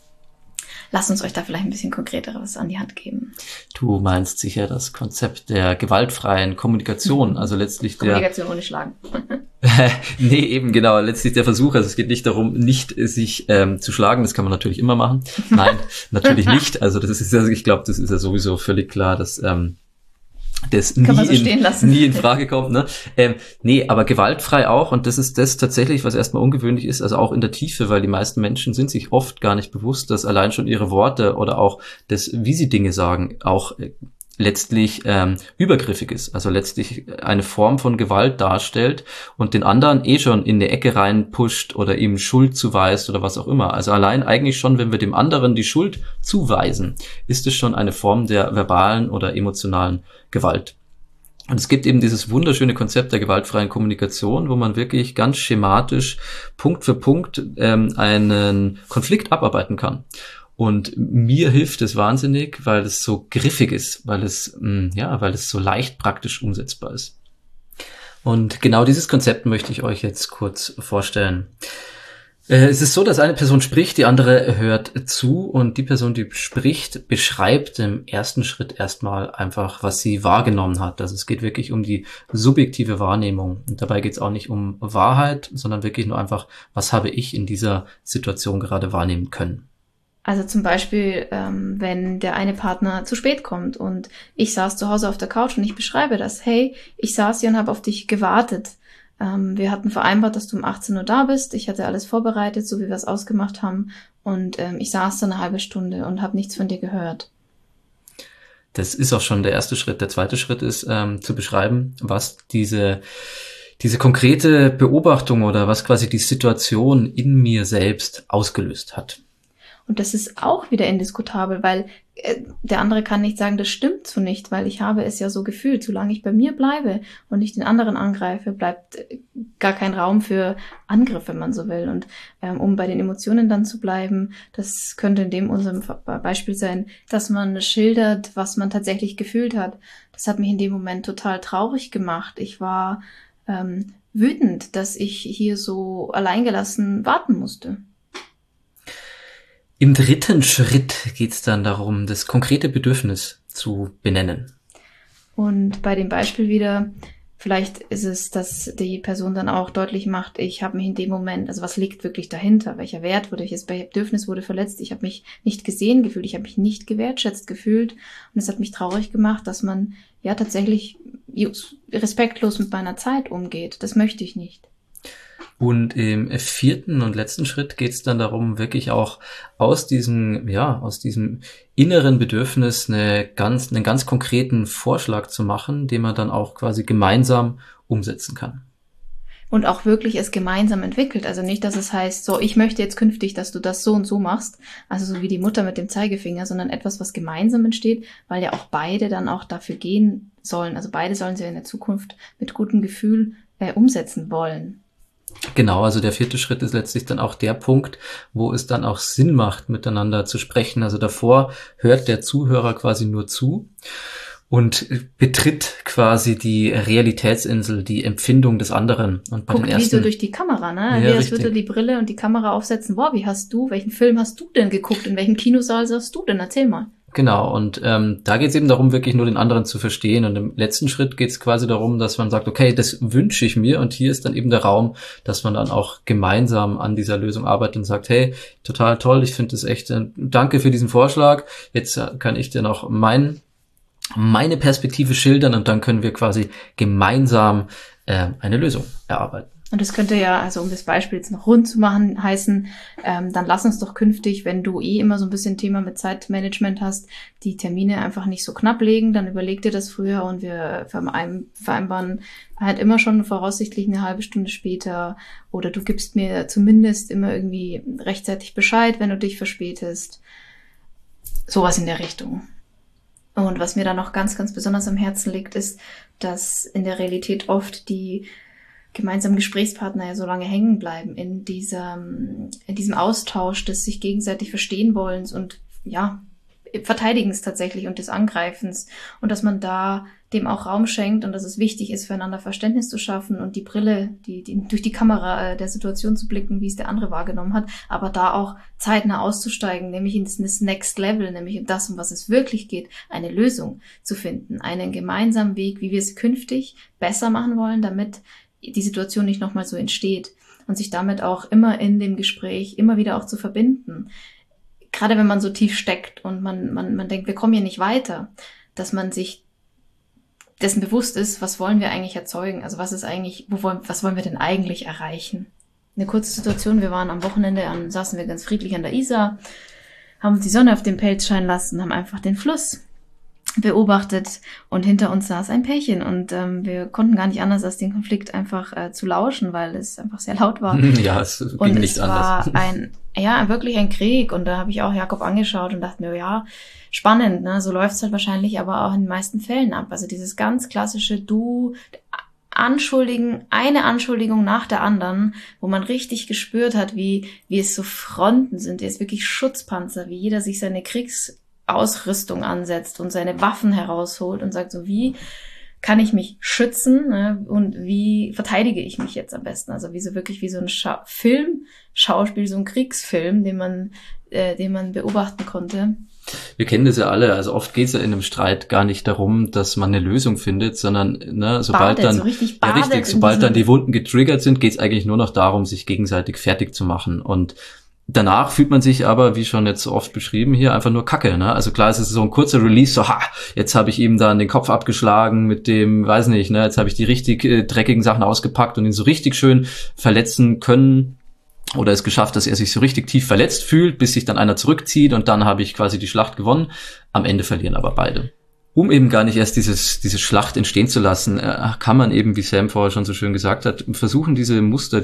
lasst uns euch da vielleicht ein bisschen konkreteres an die Hand geben. Du meinst sicher das Konzept der gewaltfreien Kommunikation, also letztlich Kommunikation ohne Schlagen. Nee, eben genau. Letztlich der Versuch, also es geht nicht darum, nicht sich zu schlagen, das kann man natürlich immer machen. Nein, natürlich nicht. Also das ist ja, ich glaube, das ist ja sowieso völlig klar, dass das nie in Frage kommt. Ne? Nee, aber gewaltfrei auch, und das ist das tatsächlich, was erstmal ungewöhnlich ist, also auch in der Tiefe, weil die meisten Menschen sind sich oft gar nicht bewusst, dass allein schon ihre Worte oder auch das, wie sie Dinge sagen, auch letztlich übergriffig ist, also letztlich eine Form von Gewalt darstellt und den anderen schon in eine Ecke reinpusht oder ihm Schuld zuweist oder was auch immer. Also allein eigentlich schon, wenn wir dem anderen die Schuld zuweisen, ist es schon eine Form der verbalen oder emotionalen Gewalt. Und es gibt eben dieses wunderschöne Konzept der gewaltfreien Kommunikation, wo man wirklich ganz schematisch Punkt für Punkt einen Konflikt abarbeiten kann. Und mir hilft es wahnsinnig, weil es so griffig ist, weil es so leicht praktisch umsetzbar ist. Und genau dieses Konzept möchte ich euch jetzt kurz vorstellen. Es ist so, dass eine Person spricht, die andere hört zu, und die Person, die spricht, beschreibt im ersten Schritt erstmal einfach, was sie wahrgenommen hat. Also es geht wirklich um die subjektive Wahrnehmung. Und dabei geht es auch nicht um Wahrheit, sondern wirklich nur einfach, was habe ich in dieser Situation gerade wahrnehmen können. Also zum Beispiel, wenn der eine Partner zu spät kommt und ich saß zu Hause auf der Couch und ich beschreibe das. Hey, ich saß hier und habe auf dich gewartet. Wir hatten vereinbart, dass du um 18 Uhr da bist. Ich hatte alles vorbereitet, so wie wir es ausgemacht haben. Und ich saß da eine halbe Stunde und habe nichts von dir gehört. Das ist auch schon der erste Schritt. Der zweite Schritt ist zu beschreiben, was diese konkrete Beobachtung oder was quasi die Situation in mir selbst ausgelöst hat. Und das ist auch wieder indiskutabel, weil der andere kann nicht sagen, das stimmt so nicht, weil ich habe es ja so gefühlt. Solange ich bei mir bleibe und nicht den anderen angreife, bleibt gar kein Raum für Angriff, wenn man so will. Und um bei den Emotionen dann zu bleiben, das könnte in unserem Beispiel sein, dass man schildert, was man tatsächlich gefühlt hat. Das hat mich in dem Moment total traurig gemacht. Ich war wütend, dass ich hier so alleingelassen warten musste. Im dritten Schritt geht es dann darum, das konkrete Bedürfnis zu benennen. Und bei dem Beispiel wieder, vielleicht ist es, dass die Person dann auch deutlich macht, ich habe mich in dem Moment, also was liegt wirklich dahinter, welcher Wert wurde, welches Bedürfnis wurde verletzt, ich habe mich nicht gesehen gefühlt, ich habe mich nicht gewertschätzt gefühlt, und es hat mich traurig gemacht, dass man ja tatsächlich respektlos mit meiner Zeit umgeht. Das möchte ich nicht. Und im vierten und letzten Schritt geht es dann darum, wirklich auch aus diesem inneren Bedürfnis einen ganz konkreten Vorschlag zu machen, den man dann auch quasi gemeinsam umsetzen kann. Und auch wirklich es gemeinsam entwickelt. Also nicht, dass es heißt, so, ich möchte jetzt künftig, dass du das so und so machst, also so wie die Mutter mit dem Zeigefinger, sondern etwas, was gemeinsam entsteht, weil ja auch beide dann auch dafür gehen sollen. Also beide sollen sie in der Zukunft mit gutem Gefühl umsetzen wollen. Genau, also der vierte Schritt ist letztlich dann auch der Punkt, wo es dann auch Sinn macht, miteinander zu sprechen. Also davor hört der Zuhörer quasi nur zu und betritt quasi die Realitätsinsel, die Empfindung des anderen. Und bei guckt wie so durch die Kamera, ne? Ja, jetzt würde die Brille und die Kamera aufsetzen. Boah, welchen Film hast du denn geguckt? In welchem Kinosaal saßt du denn? Erzähl mal. Genau, und da geht es eben darum, wirklich nur den anderen zu verstehen. Und im letzten Schritt geht es quasi darum, dass man sagt, okay, das wünsche ich mir. Und hier ist dann eben der Raum, dass man dann auch gemeinsam an dieser Lösung arbeitet und sagt, hey, total toll, ich finde das echt, danke für diesen Vorschlag. Jetzt kann ich dir noch meine Perspektive schildern, und dann können wir quasi gemeinsam eine Lösung erarbeiten. Und das könnte ja, also um das Beispiel jetzt noch rund zu machen, heißen, dann lass uns doch künftig, wenn du immer so ein bisschen Thema mit Zeitmanagement hast, die Termine einfach nicht so knapp legen, dann überleg dir das früher und wir vereinbaren halt immer schon voraussichtlich eine halbe Stunde später, oder du gibst mir zumindest immer irgendwie rechtzeitig Bescheid, wenn du dich verspätest. Sowas in der Richtung. Und was mir da noch ganz, ganz besonders am Herzen liegt, ist, dass in der Realität oft die gemeinsamen Gesprächspartner ja so lange hängen bleiben in diesem Austausch des sich gegenseitig verstehen wollens und ja, Verteidigens tatsächlich und des Angreifens, und dass man da dem auch Raum schenkt und dass es wichtig ist, füreinander Verständnis zu schaffen und die Brille, die durch die Kamera der Situation zu blicken, wie es der andere wahrgenommen hat, aber da auch zeitnah auszusteigen, nämlich in das Next Level, nämlich in das, um was es wirklich geht, eine Lösung zu finden, einen gemeinsamen Weg, wie wir es künftig besser machen wollen, damit die Situation nicht nochmal so entsteht und sich damit auch immer in dem Gespräch immer wieder auch zu verbinden. Gerade wenn man so tief steckt und man denkt, wir kommen hier nicht weiter, dass man sich dessen bewusst ist, was wollen wir eigentlich erzeugen? Also was ist eigentlich, was wollen wir denn eigentlich erreichen? Eine kurze Situation, wir waren am Wochenende, saßen wir ganz friedlich an der Isar, haben uns die Sonne auf den Pelz scheinen lassen, haben einfach den Fluss beobachtet und hinter uns saß ein Pärchen und wir konnten gar nicht anders, als den Konflikt einfach zu lauschen, weil es einfach sehr laut war. Ja, es ging und nicht es anders. war wirklich ein Krieg und da habe ich auch Jakob angeschaut und dachte mir, ja, spannend, ne? So läuft's halt wahrscheinlich aber auch in den meisten Fällen ab. Also dieses ganz klassische eine Anschuldigung nach der anderen, wo man richtig gespürt hat, wie es so Fronten sind, wie es wirklich Schutzpanzer, wie jeder sich seine Kriegsausrüstung ansetzt und seine Waffen herausholt und sagt so, wie kann ich mich schützen, ne? Und wie verteidige ich mich jetzt am besten? Also wirklich wie so ein Schauspiel, so ein Kriegsfilm, den man beobachten konnte. Wir kennen das ja alle, also oft geht es ja in einem Streit gar nicht darum, dass man eine Lösung findet, sondern ne, sobald dann die Wunden getriggert sind, geht es eigentlich nur noch darum, sich gegenseitig fertig zu machen. Und danach fühlt man sich aber, wie schon jetzt so oft beschrieben hier, einfach nur Kacke. Ne? Also klar, es ist so ein kurzer Release, so jetzt habe ich ihm dann den Kopf abgeschlagen mit dem, weiß nicht, ne, jetzt habe ich die richtig dreckigen Sachen ausgepackt und ihn so richtig schön verletzen können. Oder es geschafft, dass er sich so richtig tief verletzt fühlt, bis sich dann einer zurückzieht und dann habe ich quasi die Schlacht gewonnen. Am Ende verlieren aber beide. Um eben gar nicht erst diese Schlacht entstehen zu lassen, kann man eben, wie Sam vorher schon so schön gesagt hat, versuchen diese Muster,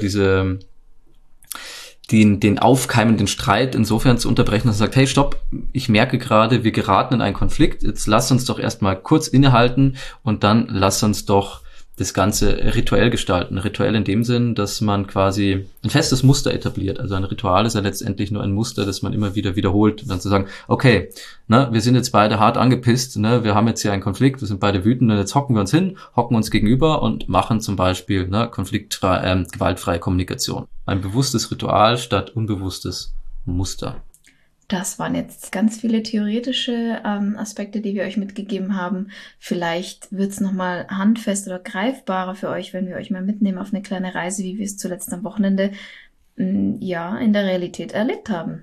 den aufkeimenden Streit insofern zu unterbrechen, dass man sagt, hey, stopp, ich merke gerade, wir geraten in einen Konflikt, jetzt lass uns doch erstmal kurz innehalten und dann lass uns doch das Ganze rituell gestalten. Rituell in dem Sinn, dass man quasi ein festes Muster etabliert. Also ein Ritual ist ja letztendlich nur ein Muster, das man immer wieder wiederholt. Und dann zu sagen, okay, ne, wir sind jetzt beide hart angepisst, ne, wir haben jetzt hier einen Konflikt, wir sind beide wütend und jetzt hocken wir uns hin, hocken uns gegenüber und machen zum Beispiel gewaltfreie Kommunikation. Ein bewusstes Ritual statt unbewusstes Muster. Das waren jetzt ganz viele theoretische Aspekte, die wir euch mitgegeben haben. Vielleicht wird's nochmal handfest oder greifbarer für euch, wenn wir euch mal mitnehmen auf eine kleine Reise, wie wir es zuletzt am Wochenende in der Realität erlebt haben.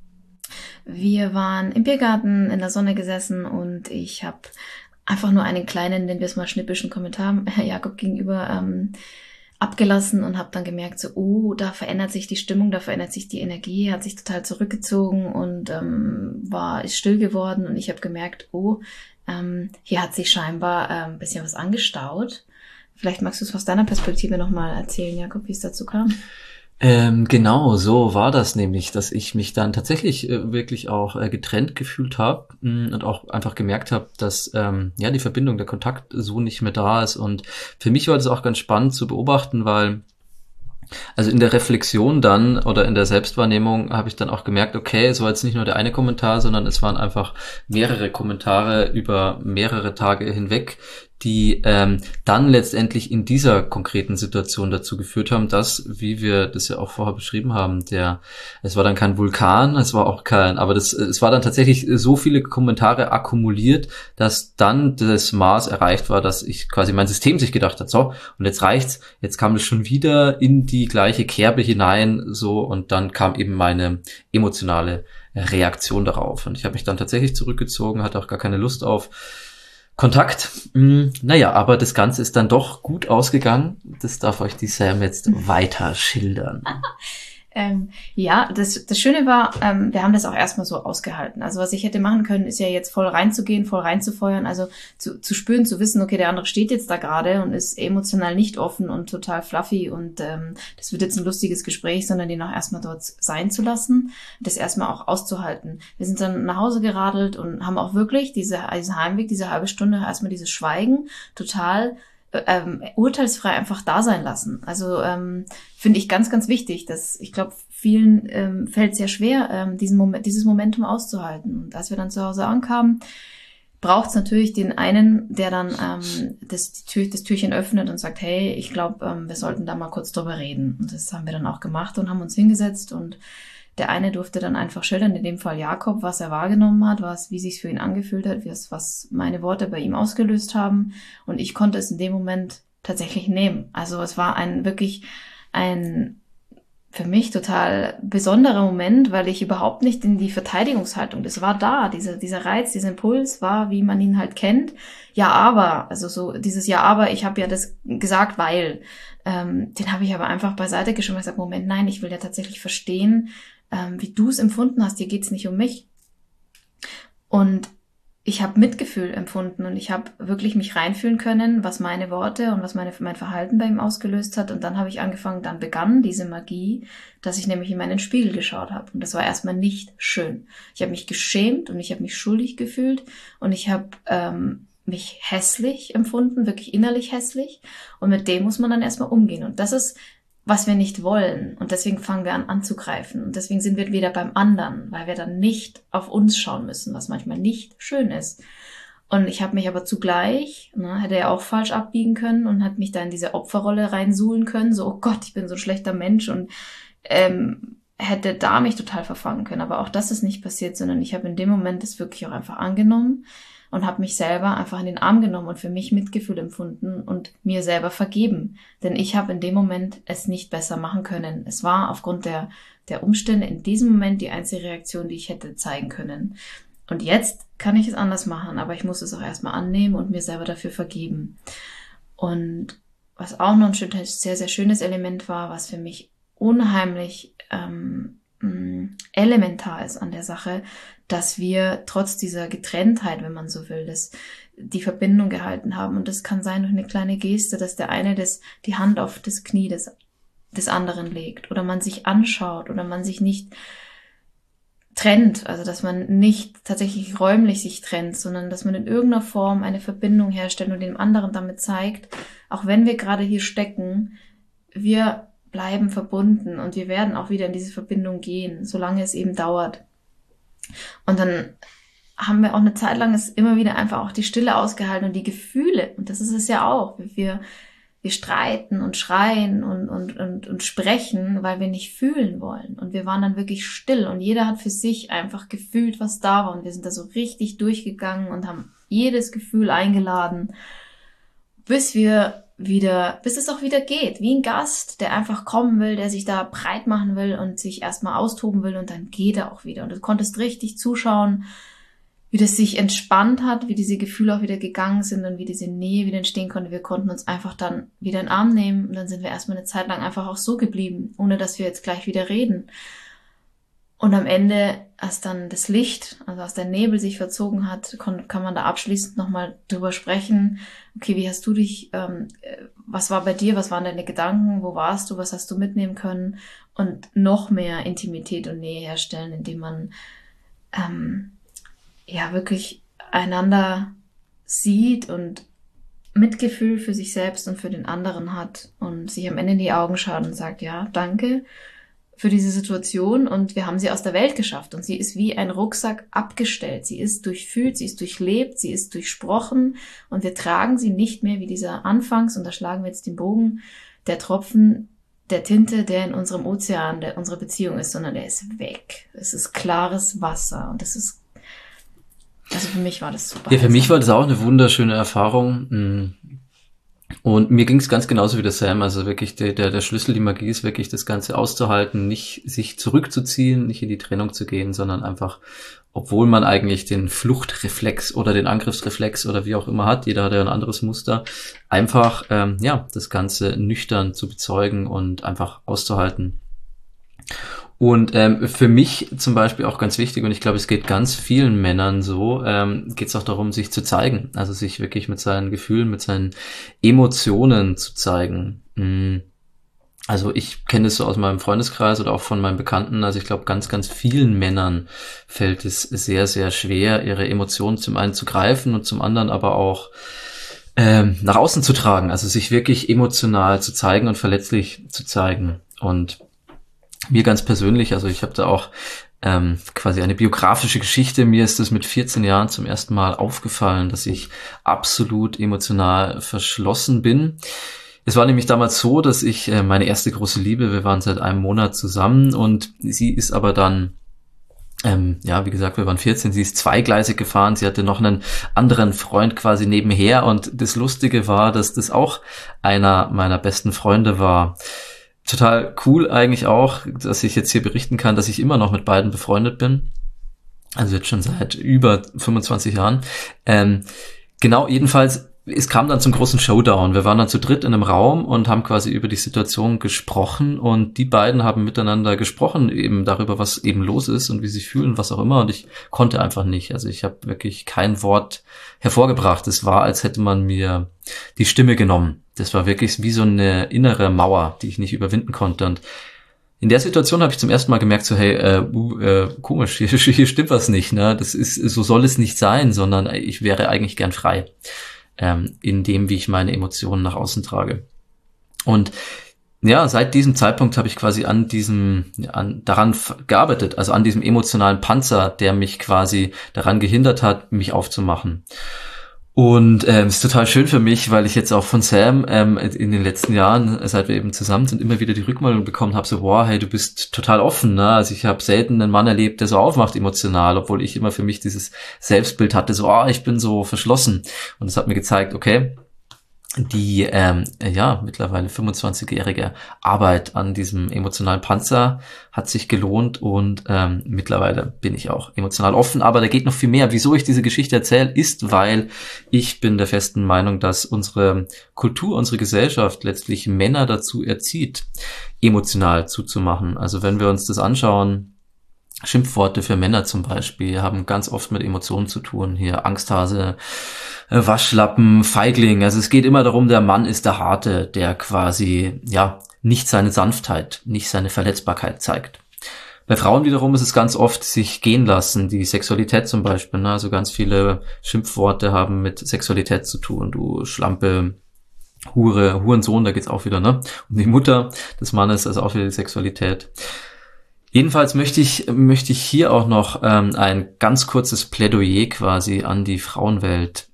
Wir waren im Biergarten in der Sonne gesessen und ich habe einfach nur einen kleinen, nennen wir es mal schnippischen Kommentar Jakob gegenüber abgelassen und habe dann gemerkt, so, da verändert sich die Stimmung, da verändert sich die Energie, hat sich total zurückgezogen und ist still geworden und ich habe gemerkt, hier hat sich scheinbar ein bisschen was angestaut. Vielleicht magst du es aus deiner Perspektive nochmal erzählen, Jakob, wie es dazu kam? Genau, so war das nämlich, dass ich mich dann tatsächlich wirklich auch getrennt gefühlt habe und auch einfach gemerkt habe, dass die Verbindung, der Kontakt so nicht mehr da ist. Und für mich war das auch ganz spannend zu beobachten, weil also in der Reflexion dann oder in der Selbstwahrnehmung habe ich dann auch gemerkt, okay, es war jetzt nicht nur der eine Kommentar, sondern es waren einfach mehrere Kommentare über mehrere Tage hinweg, die dann letztendlich in dieser konkreten Situation dazu geführt haben, dass, wie wir das ja auch vorher beschrieben haben, es war dann kein Vulkan, es war auch es war dann tatsächlich so viele Kommentare akkumuliert, dass dann das Maß erreicht war, dass ich quasi mein System sich gedacht hat, so, und jetzt reicht's, jetzt kam das schon wieder in die gleiche Kerbe hinein, so, und dann kam eben meine emotionale Reaktion darauf. Und ich habe mich dann tatsächlich zurückgezogen, hatte auch gar keine Lust auf Kontakt. Aber das Ganze ist dann doch gut ausgegangen. Das darf euch die Sam jetzt weiter schildern. Das Schöne war, wir haben das auch erstmal so ausgehalten. Also was ich hätte machen können, ist ja jetzt voll reinzugehen, voll reinzufeuern, also zu spüren, zu wissen, okay, der andere steht jetzt da gerade und ist emotional nicht offen und total fluffy und das wird jetzt ein lustiges Gespräch, sondern den auch erstmal dort sein zu lassen, das erstmal auch auszuhalten. Wir sind dann nach Hause geradelt und haben auch wirklich diesen Heimweg, diese halbe Stunde, erstmal dieses Schweigen total urteilsfrei einfach da sein lassen. Also finde ich ganz, ganz wichtig, dass ich glaube, vielen fällt es sehr schwer, dieses Momentum auszuhalten. Und als wir dann zu Hause ankamen, braucht es natürlich den einen, der dann das Türchen öffnet und sagt, hey, ich glaube, wir sollten da mal kurz drüber reden. Und das haben wir dann auch gemacht und haben uns hingesetzt und der eine durfte dann einfach schildern, in dem Fall Jakob, was er wahrgenommen hat, wie sich's für ihn angefühlt hat, was meine Worte bei ihm ausgelöst haben. Und ich konnte es in dem Moment tatsächlich nehmen. Also es war wirklich ein für mich total besonderer Moment, weil ich überhaupt nicht in die Verteidigungshaltung, das war da, dieser Reiz, dieser Impuls war, wie man ihn halt kennt. Ja, aber, also so dieses Ja, aber, ich habe ja das gesagt, weil, den habe ich aber einfach beiseite geschoben und gesagt, Moment, nein, ich will ja tatsächlich verstehen, wie du es empfunden hast, dir geht's nicht um mich. Und ich habe Mitgefühl empfunden und ich habe wirklich mich reinfühlen können, was meine Worte und was mein Verhalten bei ihm ausgelöst hat. Und dann habe ich angefangen, dann begann diese Magie, dass ich nämlich in meinen Spiegel geschaut habe. Und das war erstmal nicht schön. Ich habe mich geschämt und ich habe mich schuldig gefühlt und ich habe mich hässlich empfunden, wirklich innerlich hässlich. Und mit dem muss man dann erstmal umgehen. Und das ist, was wir nicht wollen. Und deswegen fangen wir an anzugreifen. Und deswegen sind wir wieder beim anderen, weil wir dann nicht auf uns schauen müssen, was manchmal nicht schön ist. Und ich habe mich aber zugleich, hätte er auch falsch abbiegen können und hat mich da in diese Opferrolle reinsuhlen können. So, oh Gott, ich bin so ein schlechter Mensch und hätte da mich total verfangen können. Aber auch das ist nicht passiert, sondern ich habe in dem Moment das wirklich auch einfach angenommen und habe mich selber einfach in den Arm genommen und für mich Mitgefühl empfunden und mir selber vergeben. Denn ich habe in dem Moment es nicht besser machen können. Es war aufgrund der Umstände in diesem Moment die einzige Reaktion, die ich hätte zeigen können. Und jetzt kann ich es anders machen, aber ich muss es auch erstmal annehmen und mir selber dafür vergeben. Und was auch noch ein sehr, sehr schönes Element war, was für mich unheimlich elementar ist an der Sache, dass wir trotz dieser Getrenntheit, wenn man so will, die Verbindung gehalten haben. Und das kann sein durch eine kleine Geste, dass der eine die Hand auf das Knie des anderen legt oder man sich anschaut oder man sich nicht trennt, also dass man nicht tatsächlich räumlich sich trennt, sondern dass man in irgendeiner Form eine Verbindung herstellt und dem anderen damit zeigt, auch wenn wir gerade hier stecken, wir bleiben verbunden und wir werden auch wieder in diese Verbindung gehen, solange es eben dauert. Und dann haben wir auch eine Zeit lang es immer wieder einfach auch die Stille ausgehalten und die Gefühle. Und das ist es ja auch. Wir streiten und schreien und sprechen, weil wir nicht fühlen wollen. Und wir waren dann wirklich still und jeder hat für sich einfach gefühlt, was da war. Und wir sind da so richtig durchgegangen und haben jedes Gefühl eingeladen, bis es auch wieder geht, wie ein Gast, der einfach kommen will, der sich da breit machen will und sich erstmal austoben will und dann geht er auch wieder. Und du konntest richtig zuschauen, wie das sich entspannt hat, wie diese Gefühle auch wieder gegangen sind und wie diese Nähe wieder entstehen konnte. Wir konnten uns einfach dann wieder in den Arm nehmen und dann sind wir erstmal eine Zeit lang einfach auch so geblieben, ohne dass wir jetzt gleich wieder reden. Und am Ende, als dann das Licht, also als der Nebel sich verzogen hat, kann man da abschließend nochmal drüber sprechen. Okay, wie hast du dich, was war bei dir, was waren deine Gedanken, wo warst du, was hast du mitnehmen können? Und noch mehr Intimität und Nähe herstellen, indem man wirklich einander sieht und Mitgefühl für sich selbst und für den anderen hat und sich am Ende in die Augen schaut und sagt, ja, danke für diese Situation und wir haben sie aus der Welt geschafft und sie ist wie ein Rucksack abgestellt. Sie ist durchfühlt, sie ist durchlebt, sie ist durchsprochen und wir tragen sie nicht mehr wie dieser Anfangs, und da schlagen wir jetzt den Bogen, der Tropfen der Tinte, der in unserem Ozean, der unsere Beziehung ist, sondern der ist weg. Es ist klares Wasser und das ist, also für mich war das super. Ja, für mich war das auch eine wunderschöne Erfahrung. Und mir ging es ganz genauso wie der Sam, also wirklich der Schlüssel, die Magie ist wirklich das Ganze auszuhalten, nicht sich zurückzuziehen, nicht in die Trennung zu gehen, sondern einfach, obwohl man eigentlich den Fluchtreflex oder den Angriffsreflex oder wie auch immer hat, jeder hat ja ein anderes Muster, einfach das Ganze nüchtern zu bezeugen und einfach auszuhalten. Und für mich zum Beispiel auch ganz wichtig, und ich glaube, es geht ganz vielen Männern so, geht es auch darum, sich zu zeigen. Also sich wirklich mit seinen Gefühlen, mit seinen Emotionen zu zeigen. Also ich kenne es so aus meinem Freundeskreis oder auch von meinen Bekannten. Also ich glaube, ganz, ganz vielen Männern fällt es sehr, sehr schwer, ihre Emotionen zum einen zu greifen und zum anderen aber auch nach außen zu tragen. Also sich wirklich emotional zu zeigen und verletzlich zu zeigen. Und mir ganz persönlich, also ich habe da auch quasi eine biografische Geschichte. Mir ist es mit 14 Jahren zum ersten Mal aufgefallen, dass ich absolut emotional verschlossen bin. Es war nämlich damals so, dass ich meine erste große Liebe, wir waren seit einem Monat zusammen und sie ist aber dann wie gesagt, wir waren 14, sie ist zweigleisig gefahren, sie hatte noch einen anderen Freund quasi nebenher und das Lustige war, dass das auch einer meiner besten Freunde war. Total cool eigentlich auch, dass ich jetzt hier berichten kann, dass ich immer noch mit beiden befreundet bin. Also jetzt schon seit über 25 Jahren. Genau, jedenfalls, es kam dann zum großen Showdown. Wir waren dann zu dritt in einem Raum und haben quasi über die Situation gesprochen und die beiden haben miteinander gesprochen, eben darüber, was eben los ist und wie sie sich fühlen, was auch immer, und ich konnte einfach nicht. Also ich habe wirklich kein Wort hervorgebracht. Es war, als hätte man mir die Stimme genommen. Das war wirklich wie so eine innere Mauer, die ich nicht überwinden konnte. Und in der Situation habe ich zum ersten Mal gemerkt, so komisch, hier stimmt was nicht, ne? So soll es nicht sein, sondern ich wäre eigentlich gern frei. In dem, wie ich meine Emotionen nach außen trage. Und ja, seit diesem Zeitpunkt habe ich quasi daran gearbeitet, also an diesem emotionalen Panzer, der mich quasi daran gehindert hat, mich aufzumachen. Und ist total schön für mich, weil ich jetzt auch von Sam in den letzten Jahren, seit wir eben zusammen sind, immer wieder die Rückmeldung bekommen habe, so, wow, hey, du bist total offen, ne? Also ich habe selten einen Mann erlebt, der so aufmacht emotional, obwohl ich immer für mich dieses Selbstbild hatte, so, ich bin so verschlossen. Und das hat mir gezeigt, okay, die mittlerweile 25-jährige Arbeit an diesem emotionalen Panzer hat sich gelohnt und mittlerweile bin ich auch emotional offen, aber da geht noch viel mehr. Wieso ich diese Geschichte erzähle, ist, weil ich bin der festen Meinung, dass unsere Kultur, unsere Gesellschaft letztlich Männer dazu erzieht, emotional zuzumachen. Also wenn wir uns das anschauen, Schimpfworte für Männer zum Beispiel haben ganz oft mit Emotionen zu tun. Hier Angsthase, Waschlappen, Feigling. Also es geht immer darum, der Mann ist der Harte, der quasi nicht seine Sanftheit, nicht seine Verletzbarkeit zeigt. Bei Frauen wiederum ist es ganz oft sich gehen lassen, die Sexualität zum Beispiel. Ne? Also ganz viele Schimpfworte haben mit Sexualität zu tun. Du Schlampe, Hure, Hurensohn, da geht's auch wieder, ne? Um die Mutter des Mannes, also auch wieder die Sexualität. Jedenfalls möchte ich hier auch noch ein ganz kurzes Plädoyer quasi an die Frauenwelt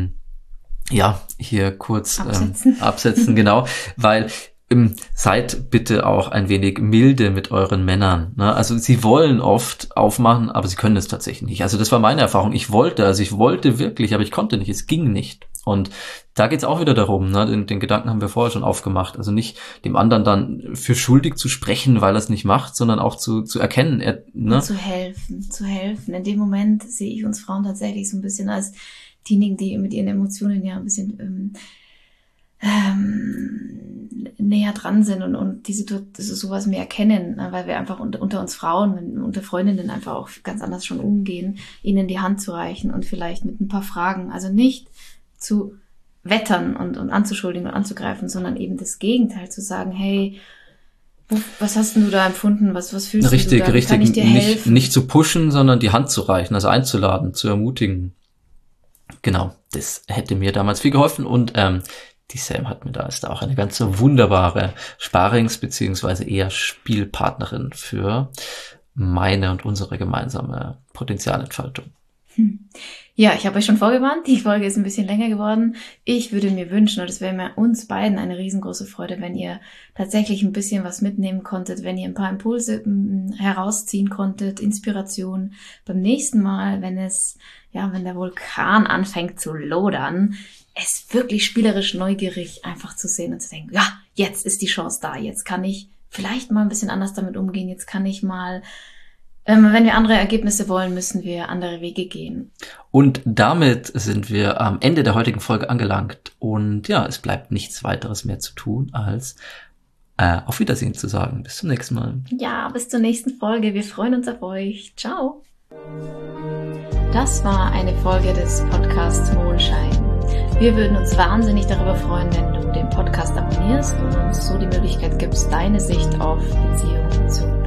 hier kurz absetzen, genau, weil seid bitte auch ein wenig milde mit euren Männern. Ne? Also sie wollen oft aufmachen, aber sie können es tatsächlich nicht. Also das war meine Erfahrung. Ich wollte wirklich, aber ich konnte nicht, es ging nicht. Und da geht's auch wieder darum, ne? Den Gedanken haben wir vorher schon aufgemacht. Also nicht dem anderen dann für schuldig zu sprechen, weil er es nicht macht, sondern auch zu erkennen. Zu helfen. In dem Moment sehe ich uns Frauen tatsächlich so ein bisschen als diejenigen, die mit ihren Emotionen ja ein bisschen näher dran sind und sowas mehr kennen, weil wir einfach unter uns Frauen, unter Freundinnen einfach auch ganz anders schon umgehen, ihnen die Hand zu reichen und vielleicht mit ein paar Fragen, also nicht zu wettern und anzuschuldigen und anzugreifen, sondern eben das Gegenteil zu sagen, hey, was hast denn du da empfunden, was fühlst du da, richtig, kann ich dir helfen? Nicht zu pushen, sondern die Hand zu reichen, also einzuladen, zu ermutigen. Genau, das hätte mir damals viel geholfen und die Sam ist da auch eine ganz wunderbare Sparrings- bzw. eher Spielpartnerin für meine und unsere gemeinsame Potenzialentfaltung. Ja, ich habe euch schon vorgewarnt, die Folge ist ein bisschen länger geworden. Ich würde mir wünschen, und es wäre mir uns beiden eine riesengroße Freude, wenn ihr tatsächlich ein bisschen was mitnehmen konntet, wenn ihr ein paar Impulse herausziehen konntet, Inspiration. Beim nächsten Mal, wenn der Vulkan anfängt zu lodern, es wirklich spielerisch neugierig einfach zu sehen und zu denken, ja, jetzt ist die Chance da, jetzt kann ich vielleicht mal ein bisschen anders damit umgehen, jetzt kann ich mal, wenn wir andere Ergebnisse wollen, müssen wir andere Wege gehen. Und damit sind wir am Ende der heutigen Folge angelangt und ja, es bleibt nichts weiteres mehr zu tun, als auf Wiedersehen zu sagen. Bis zum nächsten Mal. Ja, bis zur nächsten Folge. Wir freuen uns auf euch. Ciao. Das war eine Folge des Podcasts Mondschein. Wir würden uns wahnsinnig darüber freuen, wenn du den Podcast abonnierst und uns so die Möglichkeit gibst, deine Sicht auf Beziehungen zu